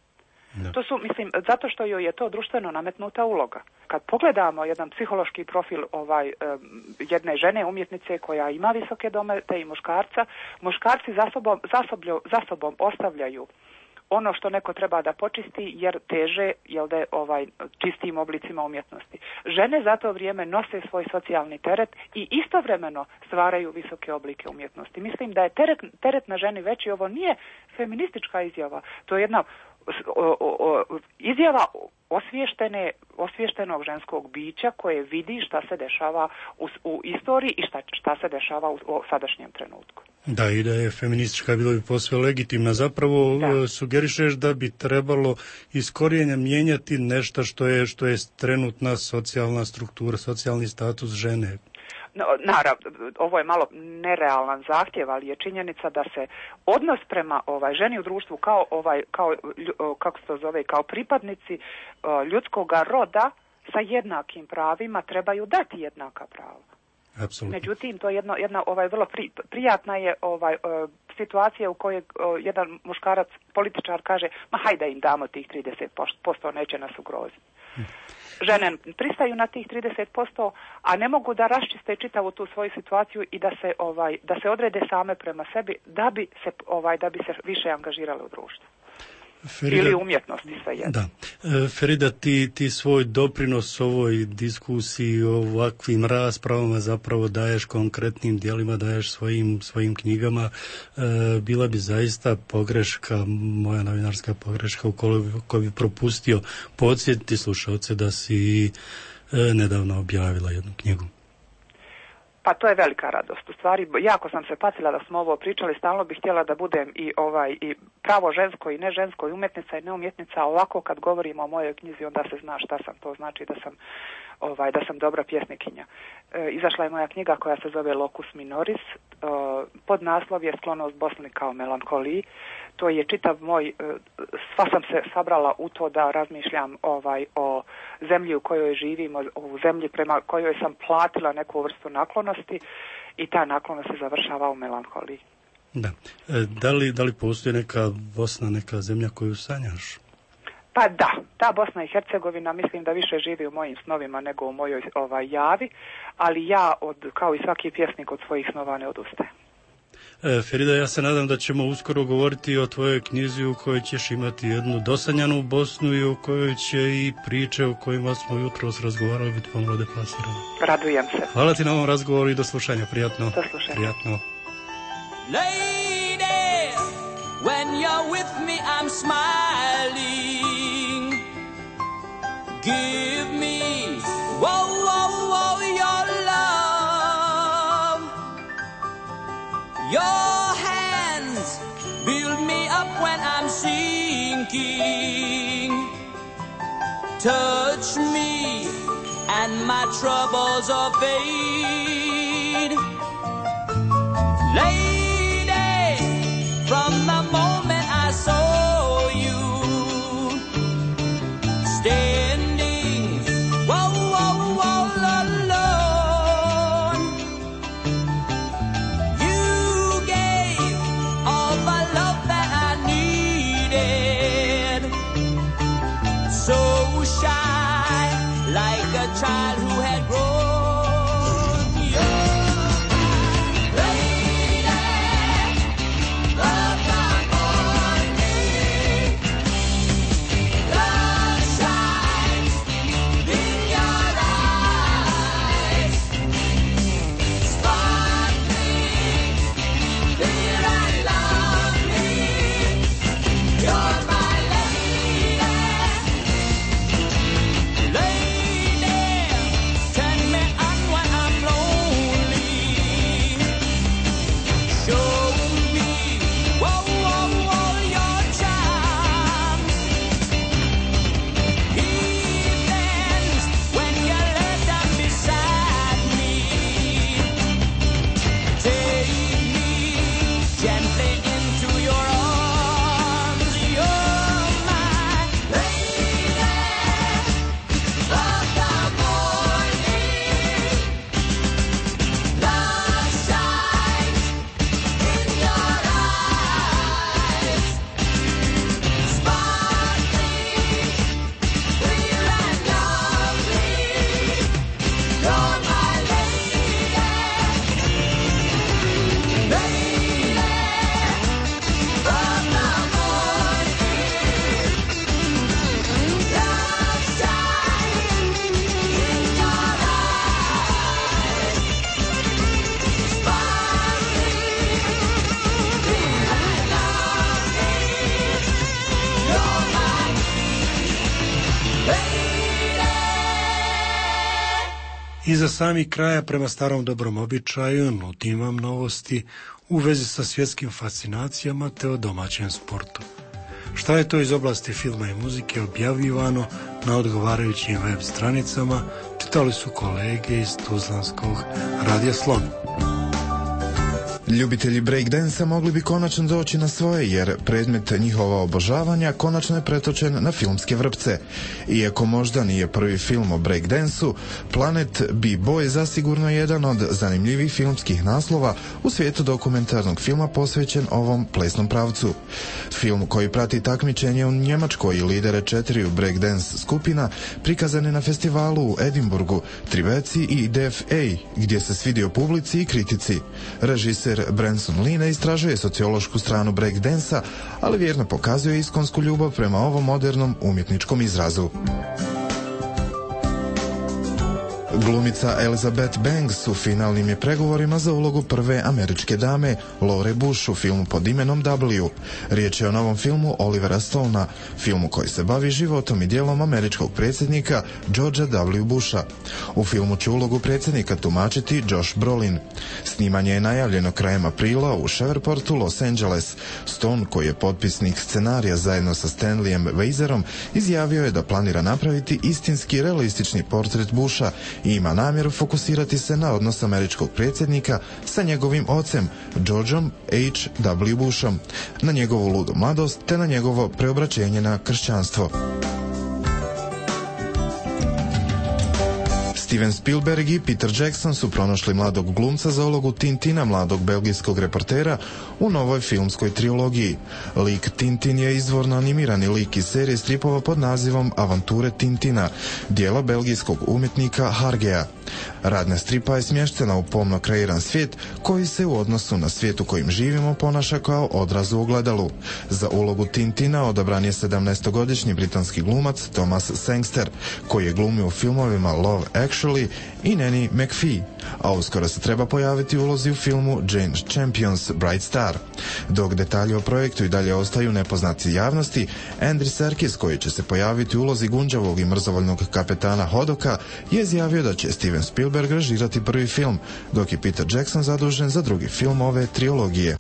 No. To su, mislim, zato što joj je to društveno nametnuta uloga. Kad pogledamo jedan psihološki profil ovaj um, jedne žene umjetnice koja ima visoke domete i muškarca, muškarci za sobom, za, sobljo, za sobom ostavljaju ono što neko treba da počisti jer teže jel da ovaj čistim oblicima umjetnosti. Žene za to vrijeme nose svoj socijalni teret i istovremeno stvaraju visoke oblike umjetnosti. Mislim da je teret, teret na ženi veći. Ovo nije feministička izjava. To je jedna O, o, o, izjava osvještene, osvještenog ženskog bića koje vidi šta se dešava u, u istoriji i šta, šta se dešava u, u sadašnjem trenutku. Da, i da je feministička bilo bi posve legitimna. Zapravo da. Sugerišeš da bi trebalo iz korijena mijenjati nešto što je, što je trenutna socijalna struktura, socijalni status žene. No, naravno, ovo je malo nerealan zahtjev, ali je činjenica da se odnos prema ovaj ženi u društvu kao ovaj kao kako se to zove kao pripadnici ljudskog roda sa jednakim pravima trebaju dati jednaka prava. Apsolutno. Međutim, to je jedno, jedna ovaj vrlo pri, prijatna je ovaj uh, situacija u kojoj uh, jedan muškarac političar kaže: "Ma hajde im damo tih trideset posto, neće nas ugroziti." Hm. Žene pristaju na tih trideset posto, a ne mogu da raščiste čitavu tu svoju situaciju i da se ovaj da se odrede same prema sebi da bi se ovaj da bi se više angažirale u društvu. Ferida, ili umjetnosti svejedno. Da. E, Ferida, ti, ti svoj doprinos ovoj diskusiji, ovakvim raspravama zapravo daješ konkretnim djelima, daješ svojim, svojim knjigama. E, bila bi zaista pogreška, moja novinarska pogreška, ukoliko bi propustio podsjetiti slušalce da si e, nedavno objavila jednu knjigu. Pa to je velika radost. U stvari, jako sam se patila da smo ovo pričali, stalno bih htjela da budem i ovaj i pravo žensko i ne žensko, i umjetnica i ne umjetnica. Ovako kad govorimo o mojoj knjizi, onda se zna šta sam. To znači da sam ovaj da sam dobra pjesnikinja. izašla je moja knjiga koja se zove Locus Minoris. Pod naslov je Sklonost Bosni kao melankoliji. To je čitav moj, sva sam se sabrala u to da razmišljam ovaj o zemlji u kojoj živimo, u zemlji prema kojoj sam platila neku vrstu naklonosti i ta naklonost se završava u melankoliji. Da. E, da li, da li postoji neka Bosna, neka zemlja koju sanjaš? Pa da, ta Bosna i Hercegovina mislim da više živi u mojim snovima nego u mojoj ovaj, javi, ali ja, od, kao i svaki pjesnik, od svojih snova ne odustajem. E, Ferida, ja se nadam da ćemo uskoro govoriti o tvojoj knjizi u kojoj ćeš imati jednu dosanjanu Bosnu i u kojoj će i priče o kojima smo jutros razgovarali biti pomalo deplasirane. Radujem se. Hvala ti na ovom razgovoru i do slušanja. Prijatno. Do slušanja. Prijatno. Lady, when you're with me I'm smiling. Give me, whoa, whoa, whoa, your love. Your hands build me up when I'm sinking. Touch me and my troubles are fade. Lady, from the moment I saw you standing, whoa, whoa, whoa, alone, you gave all the love that I needed. So shy, like a child who had grown. I za sami kraja, prema starom dobrom običaju, nudim vam novosti u vezi sa svjetskim fascinacijama te o domaćem sportu. Šta je to iz oblasti filma i muzike objavljivano na odgovarajućim web stranicama, čitali su kolege iz Tuzlanskog Radija Slon. Ljubitelji breakdansa mogli bi konačno doći na svoje, jer predmet njihova obožavanja konačno je pretočen na filmske vrpce. Iako možda nije prvi film o breakdansu, Planet B-Boy zasigurno je jedan od zanimljivih filmskih naslova u svijetu dokumentarnog filma posvećen ovom plesnom pravcu. Film koji prati takmičenje u Njemačkoj i lidere četiri breakdance skupina prikazan je na festivalu u Edinburgu, Triveci i D F A, gdje se svidio publici i kritici. Režiser Branson Lee ne istražuje sociološku stranu breakdansa, ali vjerno pokazuje iskonsku ljubav prema ovom modernom umjetničkom izrazu. Glumica Elizabeth Banks u finalnim je pregovorima za ulogu prve američke dame Lore Bush u filmu pod imenom W. Riječ je o novom filmu Olivera Stonea, filmu koji se bavi životom i djelom američkog predsjednika Georgea W. Busha. U filmu će ulogu predsjednika tumačiti Josh Brolin. Snimanje je najavljeno krajem aprila u Shrevportu, Los Angeles. Stone, koji je potpisnik scenarija zajedno sa Stanleyem Weiserom, izjavio je da planira napraviti istinski realistični portret Busha i ima namjeru fokusirati se na odnos američkog predsjednika sa njegovim ocem, Georgeom H W. Bushom, na njegovu ludu mladost te na njegovo preobraćenje na kršćanstvo. Steven Spielberg i Peter Jackson su pronašli mladog glumca za ulogu Tintina, mladog belgijskog reportera, u novoj filmskoj trilogiji. Lik Tintin je izvorno animirani lik iz serije stripova pod nazivom Avanture Tintina, dijela belgijskog umjetnika Hargeja. Radna stripa je smještena u pomno kreiran svijet koji se u odnosu na svijet u kojim živimo ponaša kao odraz u ogledalu. Za ulogu Tintina odabran je sedamnaestogodišnji britanski glumac Thomas Sangster, koji je glumio u filmovima Love Actually i Nanny McPhee, a uskoro se treba pojaviti u ulozi u filmu Jane Champion's Bright Star. Dok detalji o projektu i dalje ostaju nepoznati javnosti, Andy Serkis, koji će se pojaviti u ulozi gunđavog i mrzovoljnog kapetana Hodoka, je izjavio da će Steven Spielberg režirati prvi film, dok je Peter Jackson zadužen za drugi film ove trilogije.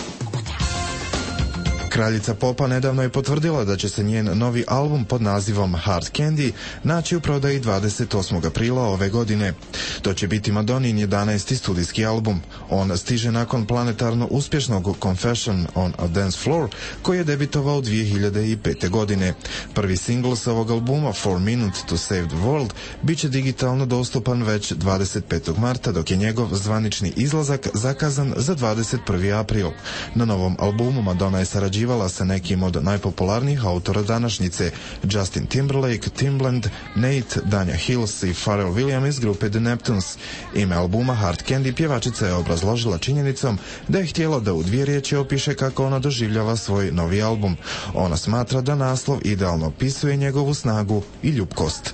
Kraljica popa nedavno je potvrdila da će se njen novi album pod nazivom Hard Candy naći u prodaji dvadeset osmog aprila ove godine. To će biti Madonin jedanaesti studijski album. On stiže nakon planetarno uspješnog Confession on a Dance Floor, koji je debitovao dvije hiljade pete. godine. Prvi singl s ovog albuma, Four Minutes to Save the World, bit će digitalno dostupan već dvadeset petog marta, dok je njegov zvanični izlazak zakazan za dvadeset prvi april. Na novom albumu Madonna je sarađivala sa nekim od najpopularnijih autora današnjice, Justin Timberlake, Timbaland, Nate, Danja Hills i Pharrell Williams iz grupe The Neptunes. Ime albuma Hard Candy pjevačica je obrazložila činjenicom da je htjela da u dvije riječi opiše kako ona doživljava svoj novi album. Ona smatra da naslov idealno opisuje njegovu snagu i ljubkost.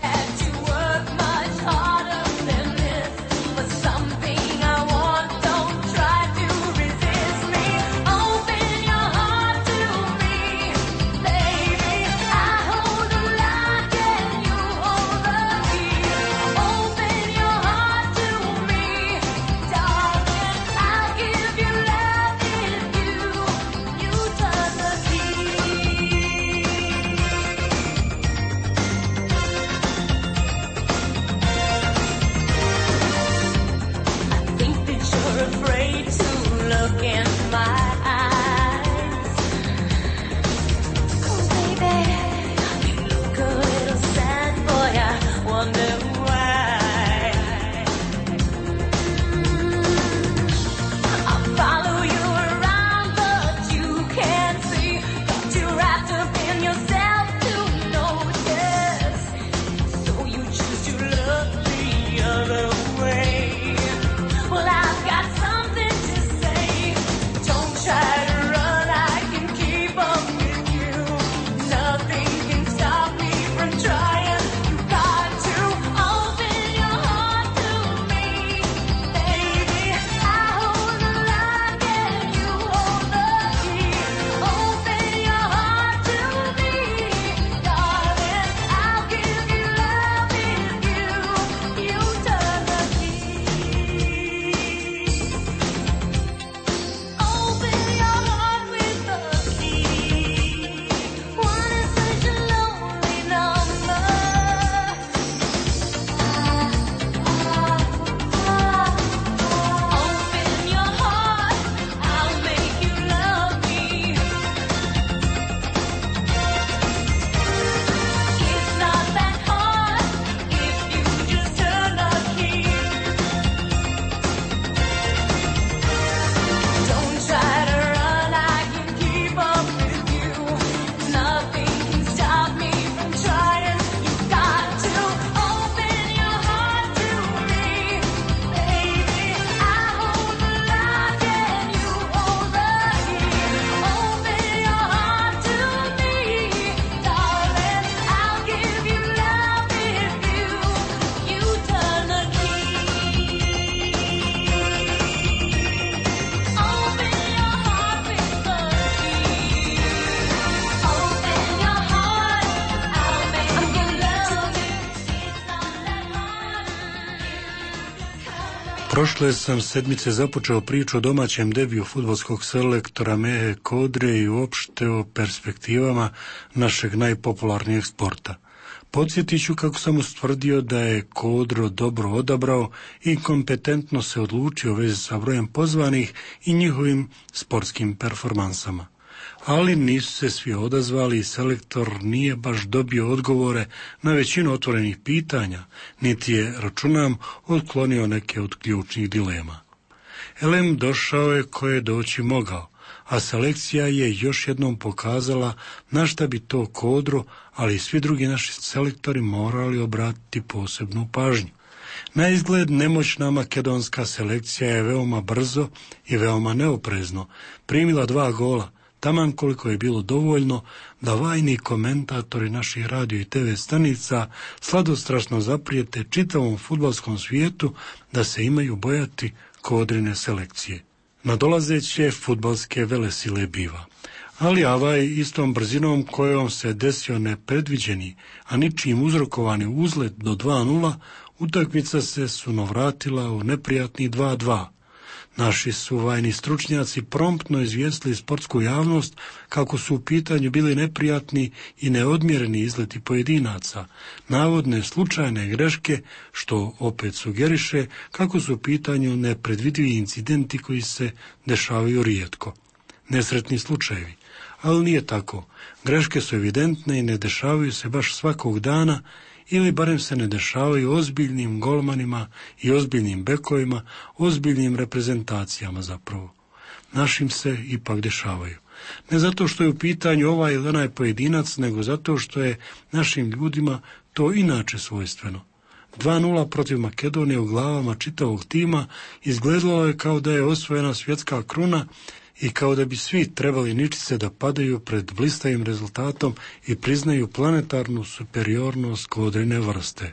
Prošle sam sedmice započeo priču o domaćem debiju fudbalskog selektora Mehe Kodre i uopšte o perspektivama našeg najpopularnijeg sporta. Podsjetit ću kako sam ustvrdio da je Kodro dobro odabrao i kompetentno se odlučio u vezi sa brojem pozvanih i njihovim sportskim performansama. Ali nisu se svi odazvali i selektor nije baš dobio odgovore na većinu otvorenih pitanja, niti je, računam, otklonio neke od ključnih dilema. Elem došao je ko je doći mogao, a selekcija je još jednom pokazala na šta bi to Kodro, ali i svi drugi naši selektori morali obratiti posebnu pažnju. Na izgled nemoćna makedonska selekcija je veoma brzo i veoma neoprezno primila dva gola, taman koliko je bilo dovoljno da vajni komentatori naših radio i te ve stanica sladostrašno zaprijete čitavom fudbalskom svijetu da se imaju bojati Kodrine selekcije. Nadolazeće fudbalske velesile biva. Ali avaj istom brzinom kojom se desio nepredviđeni, a ničim uzrokovani uzlet do dva nula, utakmica se sunovratila u neprijatni dva dva. Naši su vajni stručnjaci promptno izvijestili sportsku javnost kako su u pitanju bili neprijatni i neodmjereni izleti pojedinaca, navodne slučajne greške, što opet sugeriše kako su u pitanju nepredvidivi incidenti koji se dešavaju rijetko. Nesretni slučajevi, ali nije tako. Greške su evidentne i ne dešavaju se baš svakog dana, ili barem se ne dešavaju ozbiljnim golmanima i ozbiljnim bekovima, ozbiljnim reprezentacijama zapravo. Našim se ipak dešavaju. Ne zato što je u pitanju ovaj ili onaj pojedinac, nego zato što je našim ljudima to inače svojstveno. dva nula protiv Makedonije u glavama čitavog tima izgledalo je kao da je osvojena svjetska kruna i kao da bi svi trebali ničice da padaju pred blistavim rezultatom i priznaju planetarnu superiornost Kodrine vrste.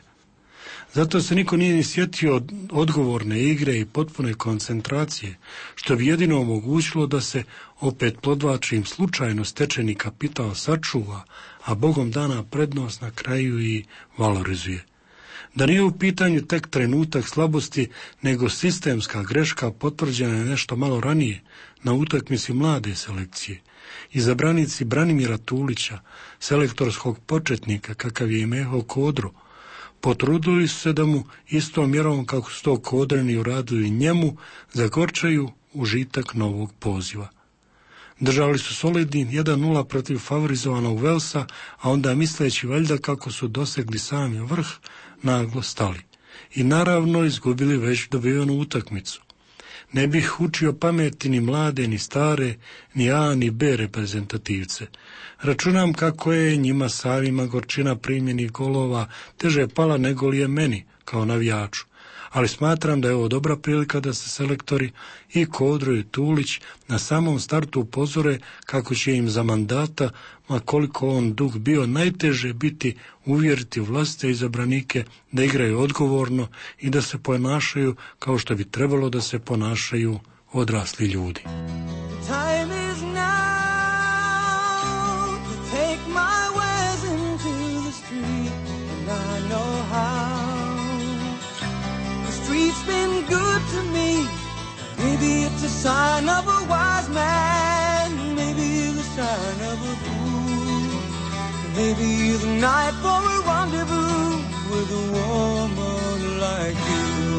Zato se niko nije ni sjetio odgovorne igre i potpune koncentracije, što bi jedino omogućilo da se opet plodvačim slučajno stečeni kapital sačuva, a Bogom dana prednost na kraju i valorizuje. Da nije u pitanju tek trenutak slabosti, nego sistemska greška potvrđena je nešto malo ranije, na utakmici mlade selekcije. Izabranici Branimira Tulića, selektorskog početnika, kakav je Meho Kodro, potrudili su se da mu istom mjerom kako su to Kodreni uradili njemu, zagorčaju užitak novog poziva. Držali su solidni jedan nula protiv favorizovanog Velsa, a onda misleći valjda kako su dosegli sami vrh, naglo stali. I naravno izgubili već dobivenu utakmicu. Ne bih učio pameti ni mlade, ni stare, ni A, ni B reprezentativce. Računam kako je njima samima gorčina primljenih golova teže pala nego li je meni, kao navijaču. Ali smatram da je ovo dobra prilika da se selektori i Kodro i Tulić na samom startu upozore kako će im za mandata, ma koliko on dug bio, najteže biti uvjeriti vlastite izabranike da igraju odgovorno i da se ponašaju kao što bi trebalo da se ponašaju odrasli ljudi. It's been good to me. Maybe it's a sign of a wise man. Maybe the sign of a fool. Maybe the night for a rendezvous with a woman like you.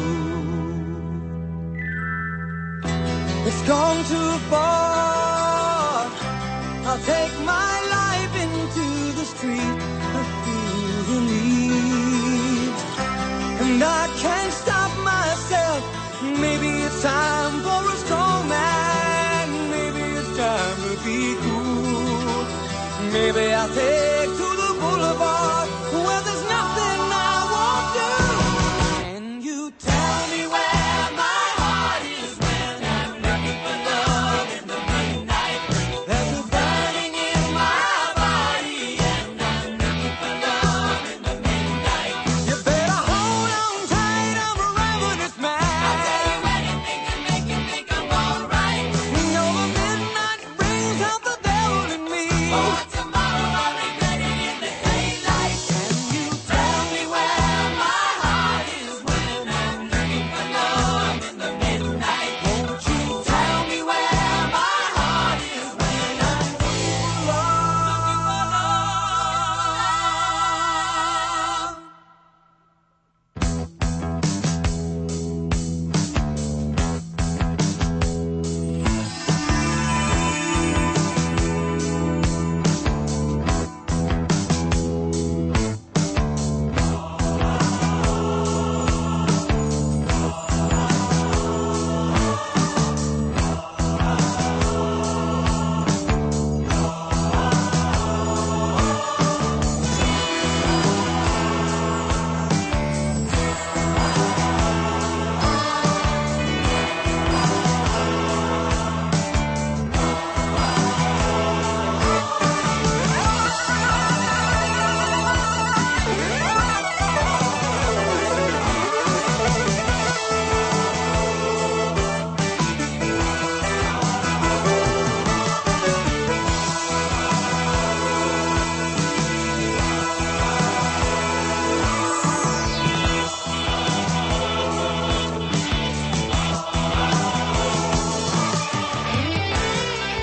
It's gone too far. I'll take my life into the street. I feel the need, and I can't stop myself. Maybe it's time for a strong man. Maybe it's time to be cool. Maybe I'll take to the boulevard where there's nothing I won't do. Can you tell me where my heart is when I'm looking for love in the midnight? There's a burning in my body and I'm looking for love in the midnight. You better hold on tight, I'm a ravenous man.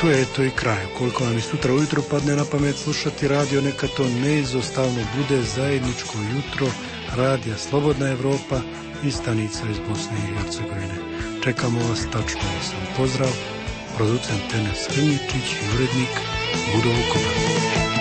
tu je eto i kraj. Koliko vam i sutra ujutro padne na pamet slušati radio, neka to neizostavno bude zajedničko jutro radija Slobodna Evropa i stanica iz Bosne i Hercegovine. Čekamo vas tačno osam. Pozdrav, producent Enes Hrničić i urednik Budo Vukovar.